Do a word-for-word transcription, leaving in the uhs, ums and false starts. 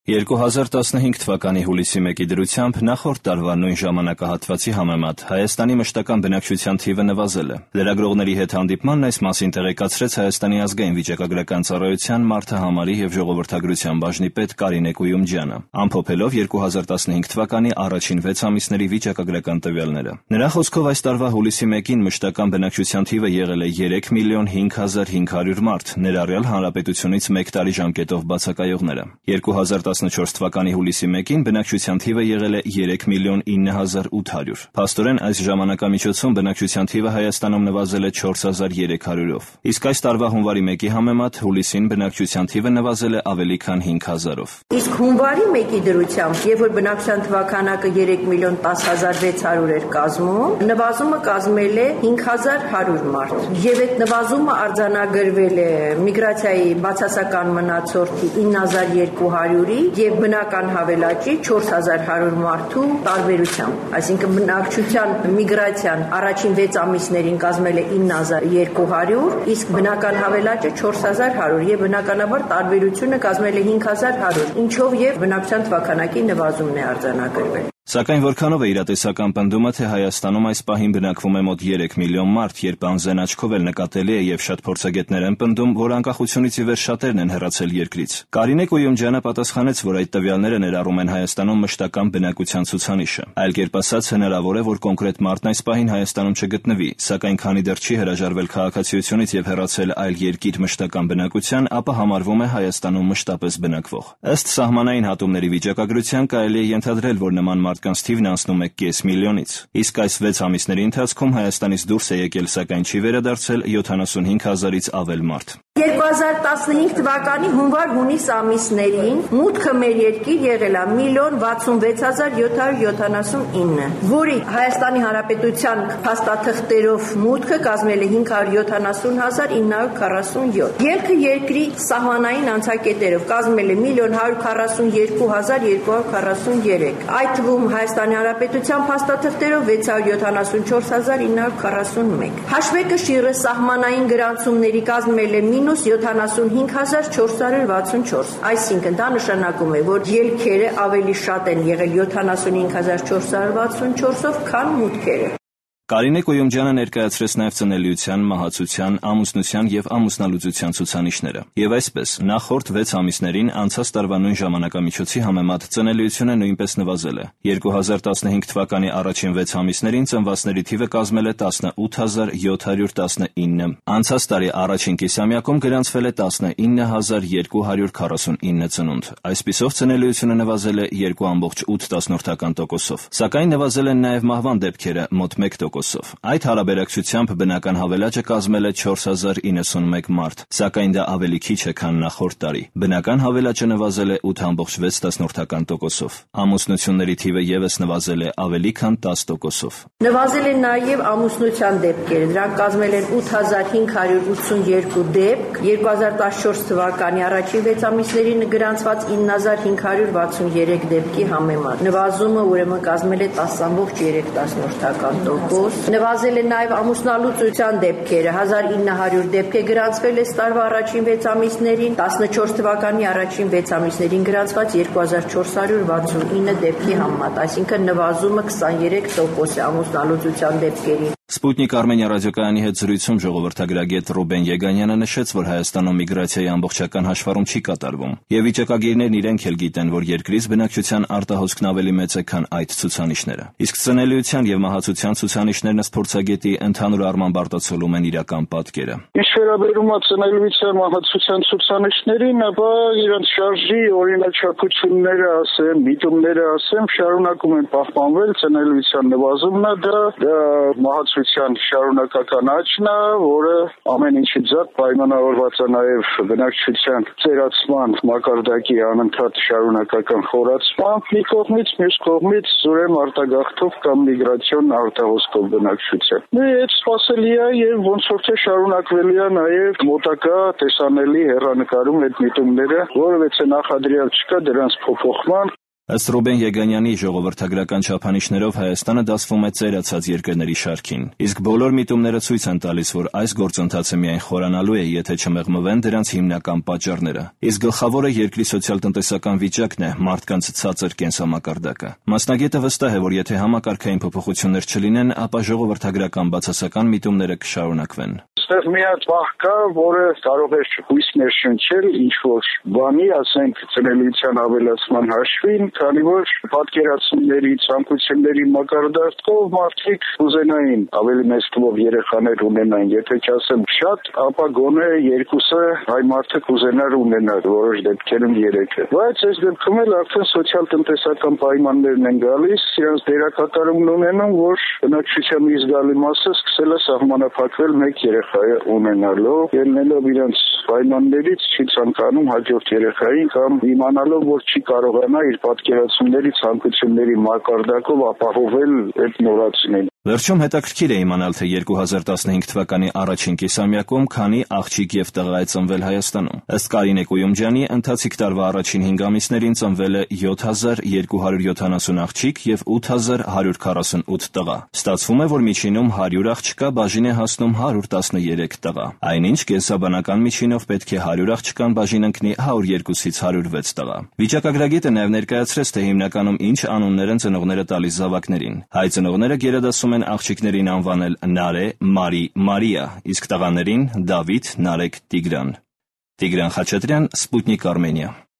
երկու հազար տասնհինգ թվականի հուլիսի մեկի դրությամբ նախորդ տարվա նույն ժամանակահատվածի համեմատ Հայաստանի մշտական բնակչության թիվը նվազել է։ Լրագրողների հետ հանդիպմանն այս մասին տեղեկացրեց Հայաստանի ազգային վիճակագրական ծառայության մարդահամարի և ժողովրդագրության բաժնի պետ Կարինե Կույումջյանը, ամփոփելով երկու հազար տասնհինգ թվականի առաջին վեց ամիսների վիճակագրական տվյալները։ Նրա խոսքով այս տարվա հուլիսի մեկին մշտական բնակչության թիվը եղել է երեք միլիոն հինգ հազար հինգ հարյուր մարդ, ներառյալ հանրապետությունից մեկ տարի ժամկետով բացակայողները։ երկու հազար տասնչորս թվականի հուլիսի մեկին բնակչության թիվը եղել է երեք միլիոն ինը հազար ութ հարյուր։ Փաստորեն այս ժամանակամիջոցում բնակչության թիվը Հայաստանում նվազել է չորս հազար երեք հարյուրով։ Իսկ այս տարվա հունվարի մեկի համեմատ հուլիսին բնակչության թիվը նվազել է ավելի քան հինգ հազարով։ Իսկ հունվարի մեկի դրությամբ, երբ որ բնակչության թվականակը երեք միլիոն տաս հազար վեց հարյուր էր կազմում, նվազումը կազմել է հինգ հազար հարյուր մարդ։ Եվ այդ նվազումը արձանագրվել է միգրացիայի բացասական մնացորդի ինը հազար երկու հարյուրի եւ բնական հավելաճի չորս հազար հարյուր մարդու տարբերությամբ, այսինքն բնակչության միգրացիան առաջին վեց ամիսներին կազմել է ինը հազար երկու հարյուր, իսկ բնական հավելաճը չորս հազար հարյուր եւ բնականաբար տարբերությունը կազմել է հինգ հազար հարյուր, ինչով եւ բնակչության թվականակի նվազումն է արձանագրվել։ Սակայն որքանով է իրատեսական պնդումը, թե Հայաստանում այս պահին բնակվում է մոտ երեք միլիոն մարդ, երբ անզեն աչքով էլ նկատելի է եւ շատ փորձագետներ են պնդում, որ անկախությունից ի վեր շատերն են հեռացել երկրից։ Կարինե Կույումջյանը պատասխանեց, որ այդ տվյալները ներառում են Հայաստանում մշտական բնակության ցուցանիշը։ Այլ կերպ ասած, հնարավոր է, որ կոնկրետ մարդն այս պահին Հայաստանում չգտնվի, սակայն քանի դեռ չի հրաժարվել քաղաքացիությունից եւ հեռացել այլ երկիր մշտական բնակության, ապա համարվում է Հայաստանում մշտապես բնակվող։ Ըստ սահմանային հատումների վիճակագրության կարելի է ենթադրել, որ նման մարդկանց թիվն անցնում է կես միլիոնից։ Իսկ այս վեց ամիսների ընթացքում Հայաստանից դուրս է եկել, սակայն չի վերադարձել յոթանասունհինգ հազարից ավել մարդ։ երկու հազար տասնհինգ թվականի հունվար-հունիս ամիսներին մուտքը մեր երկիր եղել է միլիոն վաթսունվեց հազար յոթ հարյուր յոթանասունինը, որի Հայաստանի Հանրապետության փաստաթղթերով մուտքը կազմել է հինգ հարյուր յոթանասուն հազար ինը հարյուր քառասունյոթ։ Ելքը երկրի սահմանային անցակետերով կազմել է միլիոն հարյուր քառասուն երկու հազար երկու հարյուր քառասուներեք։ Այդ թվում Հայաստանի Հանրապետության փաստաթղթերով վեց հարյուր յոթանասուն չորս հազար ինը հարյուր քառասունմեկ։ Հաշվեկշիռը սահմանային գրանցումների կազմել է մինուս յոթանասունհինգ հազար չորս հարյուր վաթսունչորս, այսինքն դա նշանակում է, որ ելքերը ավելի շատ են եղել յոթանասունհինգ հազար չորս հարյուր վաթսունչորսով, քան մուտքերը։ Կարինե Կույումջյանը ներկայացրեց նաև ծնելիության, մահացության, ամուսնության եւ ամուսնալուծության ցուցանիշները։ Եվ այսպես, նախորդ վեց ամիսներին անցած տարվա նույն ժամանակամիջոցի համեմատ ծնելիությունը նույնպես նվազել է։ երկու հազար տասնհինգ թվականի առաջին վեց ամիսներին ծնվածների թիվը կազմել է տասնութ հազար յոթ հարյուր տասնինը։ Անցած տարի առաջին կիսամյակում գրանցվել է տասնինը հազար երկու հարյուր քառասունինը ծնունդ։ Այսպիսով ծնելիությունը նվազել է երկու կόμma ութ տոկոսով։ Սակայն նվազել են նաև մահվան դեպքերը մոտ մեկ տոկոս։ Այդ հարաբերակցությամբ բնական հավելաճը կազմել է չորս հազար իննսունմեկ մարդ, սակայն դա ավելի քիչ է, քան նախորդ տարի։ Բնական հավելաճը նվազել է ութ կόμma վեց տոկոսով։ Ամուսնությունների թիվը ևս նվազել է ավելի քան տասը տոկոսով։ Նվազել են նաև ամուսնության դեպքերը, դրանք կազմել են ութ հազար հինգ հարյուր ութսունյոթ դեպք, երկու հազար տասնչորս թվականի առաջին վեց ամիսներին գրանցված ինը հազար հինգ հարյուր վաթսուներեք դեպքի համեմատ։ Նվազումը ուրեմն կազմել է տասը կόμma երեք տոկոս։ Նվազել է նաև ամուսնալուծության դեպքերը, հազար ինը հարյուր դեպք է գրանցվել այս տարվա առաջին վեց ամիսներին, տասնչորս թվականի առաջին վեց ամիսներին գրանցված երկու հազար չորս հարյուր վաթսունինը դեպքի համեմատ, այսինքն նվազումը քսաներեք տոկոս է ամուսնալուծության դեպքերի։ Սպուտնիկ Արմենիա ռադիոկայանի հետ զրույցում ժողովրդագրագետ Ռուբեն Եգանյանը նշեց, որ Հայաստանում միգրացիայի ամբողջական հաշվառում չի կատարվում, եւ վիճակագիրներն իրենք էլ գիտեն, որ երկրից բնակչության արտահոսքն ավելի մեծ է, քան այդ ցուցանիշները։ Իսկ ծնելիության եւ մահացության ցուցանիշներն ըստ փորձագետի ընդհանուր առմամբ արտացոլում են իրական պատկերը։ Ինչ վերաբերում է ծնելիության մահացության ցուցանիշներին, ապա իրենց շարժի օրինաչափությունները ասեմ, միտումները ասեմ, շարունակում են պահպանվել, ծնելիության նվազումն է դա, դա մահացության շարունակական աճն է, որը ամեն ինչից զատ պայմանավորված է նաև բնակչության ծերացման մակարդակի անընդհատ շարունակական խորացմամբ, մի կողմից, մյուս կողմից ուրեմն արտագաղթով կամ միգրացիոն արտահոսքով բնակչության։ Ու այդ սպասելի է եւ ոնց որ թե շարունակվելի է նաև մոտակա տեսանելի հեռանկարում այդ միտումները, որովհետեւ նախադրյալ չկա դրանց փոփոխման Ըստ Ռուբեն Եգանյանի ժողովրդագրական չափանիշներով Հայաստանը դասվում է ծերացած երկրների շարքին, իսկ բոլոր միտումները ցույց են տալիս, որ այս գործընթացը միայն խորանալու է, եթե չմեղմվեն դրանց հիմնական պատճառները։ Իսկ գլխավորը երկրի սոցիալ-տնտեսական վիճակն է, մարդկանց ցածր կենսամակարդակը։ Մասնագետը վստահ է, որ եթե համակարգային փոփոխություններ չլինեն, ապա ժողովրդագրական բացասական միտումները կշարունակվեն։ Այստեղ մի հատ բախ կա, որը կարող է հույս ներշնչել ինչ-որ բանի, ասենք ծնելիության ավելացման հաշվին, քանի որ պատկերացումների, ցանկությունների մակարդակով մարդիկ կուզենային ավելի մեծ թվով երեխաներ ունենան, եթե չասեմ շատ, ապա գոնե երկուսը հայ մարդը կուզենար ունենալ, որոշ դեպքերում երեքը։ Բայց այս դեպքում էլ արդեն սոցիալ-տնտեսական պայմաններն են գալիս, իրենց դերակատարումն ունենում, որ բնակչության մի զգալի մասը սկսել է սահմանափակվել մեկ երեխա ունենալով, ելնելով իրենց պայմաններից չի ցանկանում հաջորդ երեխային կամ իմանալով, որ չի կարողանա իր պատկերացումների, ցանկությունների մակարդակով ապահովել այդ նորացնին։ Վերջում հետաքրքիր է իմանալ, թե երկու հազար տասնհինգ թվականի առաջին կիսամյակում քանի աղջիկ եւ տղա է ծնվել Հայաստանում։ Ըստ Կարինե Կույումջյանի, ընթացիկ տարվա առաջին հինգ ամիսներին ծնվել է յոթ հազար երկու հարյուր յոթանասուն աղջիկ եւ ութ հազար հարյուր քառասունութ տղա։ Ստացվում է, որ միջինում հարյուր աղջկա բաժին է հասնում հարյուր տասներեք տղա։ Այնինչ կենսաբանական միջինով պետք է հարյուր աղջկան բաժին ընկնի հարյուր երկուսից հարյուր վեց տղա։ Վիճակագրագետը նաեւ ներկայացրեց, թե հիմնականում ինչ անուններ են ծնողները տալիս զավակներին։ Հայ ծնողները գերադասում են աղջիկներին անվանել Նարե, Մարի, Մարիա, իսկ տղաներին՝ Դավիթ, Նարեկ, Տիգրան։ Տիգրան Խաչատրյան, Սպուտնիկ Արմենիա։